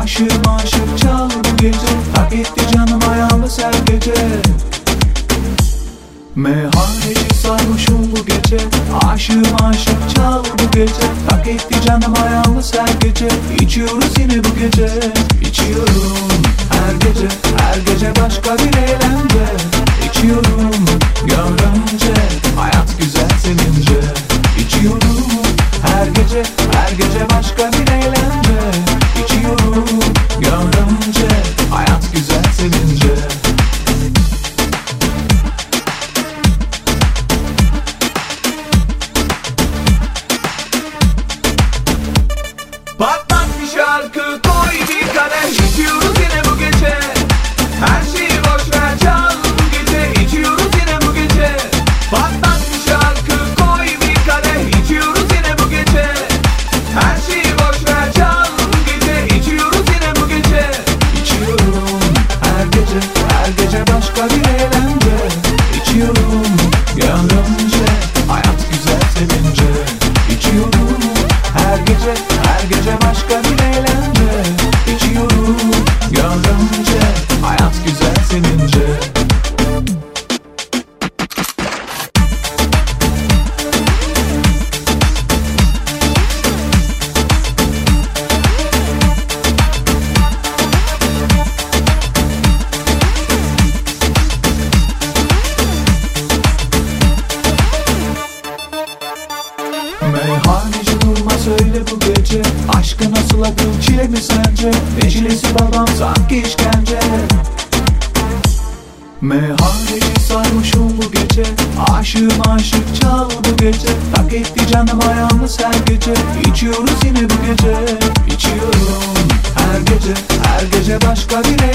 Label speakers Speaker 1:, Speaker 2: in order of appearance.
Speaker 1: Aşığım aşık çal bu gece, hak etti canım ayağımız her gece. Meyhaneci sarhoşum bu gece, aşığım aşık çal bu gece, hak etti canım ayağımız her gece. İçiyoruz yine bu gece, içiyorum her gece, her gece başka bir eğlence. İçiyorum gönlümce, hayat güzel senince. İçiyorum her gece, her gece başka bir eğlence. İçiyorum gönlümce, hayat güzel senince. Patlat bir şarkı, koy bir kadeh, içiyoruz yine bu gece. Her şeyi boş ver, çal bu gece, içiyoruz yine bu gece. Patlat bir şarkı, koy bir kadeh, içiyoruz yine bu gece. Her şeyi boş ver, çal bu gece, içiyoruz yine bu gece. İçiyorum her gece, her gece başka bir eğlence. İçiyorum gönlümce, hayat güzel sevince. İçiyorum her gece, her gece başka bir eğlence. İçiyorum gönlümce, hayat güzel senince. Meyhaneci durma söyle bu gece, aşkı nasıl akıl çile mi sence? Neşilesi babam sanki işkence. Meyhaneci sarhoşum bu gece, aşığım aşık çal bu gece, hak etti canım ayağımız her gece. İçiyoruz yine bu gece, içiyorum her gece, her gece başka bir